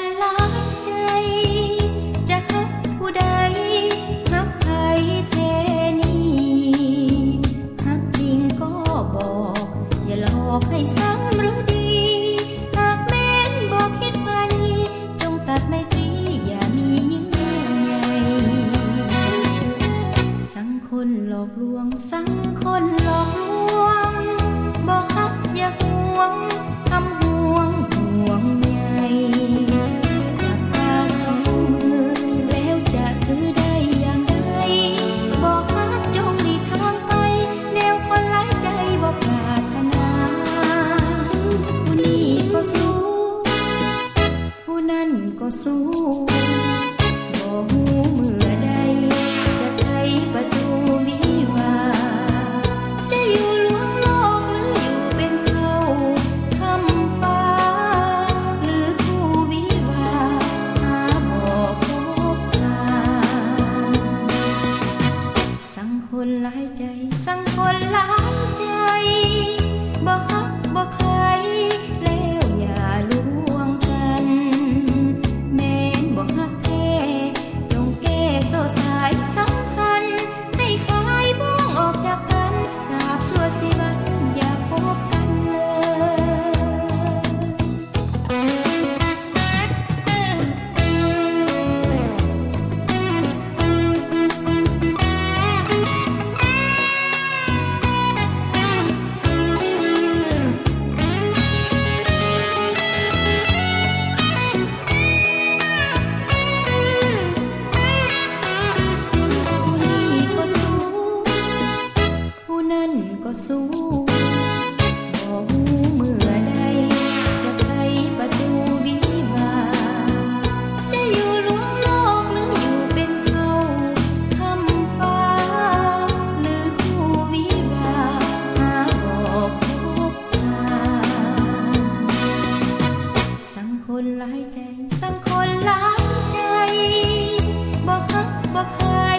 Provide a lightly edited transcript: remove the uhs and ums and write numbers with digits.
หลายใจจะฮักผู้ใดฮักใครแท้นี้ฮักจริงก็บอกอย่าหลอกให้ซ้ำรู้ดีหากแม้นบอกคิดว่านี้จงตัดไมตรีอย่ามีเยื่อใยสังคนหลอกลวงสังคนหลอกลวงบอกฮักอย่าห่วงทำห่วงห่วงใยหักตาสองมือแล้วจะถือได้อย่างไรบอกฮักจงหลีกทางไปแนวคนหลายใจบอกปรารถนาผู้นี้ก็สู้ผู้นั้นก็สู้บ่ฮู้เมื่อใดจะไขประตูวิวาจะอยู่ลวงโลกหรืออยู่เป็นเขาคำฟ้าหรือคู่วิวาหาบ่พบทางสั่งคนหลายใจสั่งคนหลายใจบ่ฮักบ่ใครแล้วอย่าลวงกันแม้นบ่ฮักแท้จงแก้โซ่สายสัมพันธ์ให้คลายบ่วงออกจากกันตราบชั่วชีวิตอย่าพบกันผู้นั้นก็สู้บ่ฮู้เมื่อใดจะไขประตูวิวาจะอยู่ลวงโลกหรืออยู่เป็นเขาคำฟ้าหรือคู่วิวาหาบ่พบทางสั่งคนหลายใจสั่งคนหลายใจบ่ฮักบ่ใคร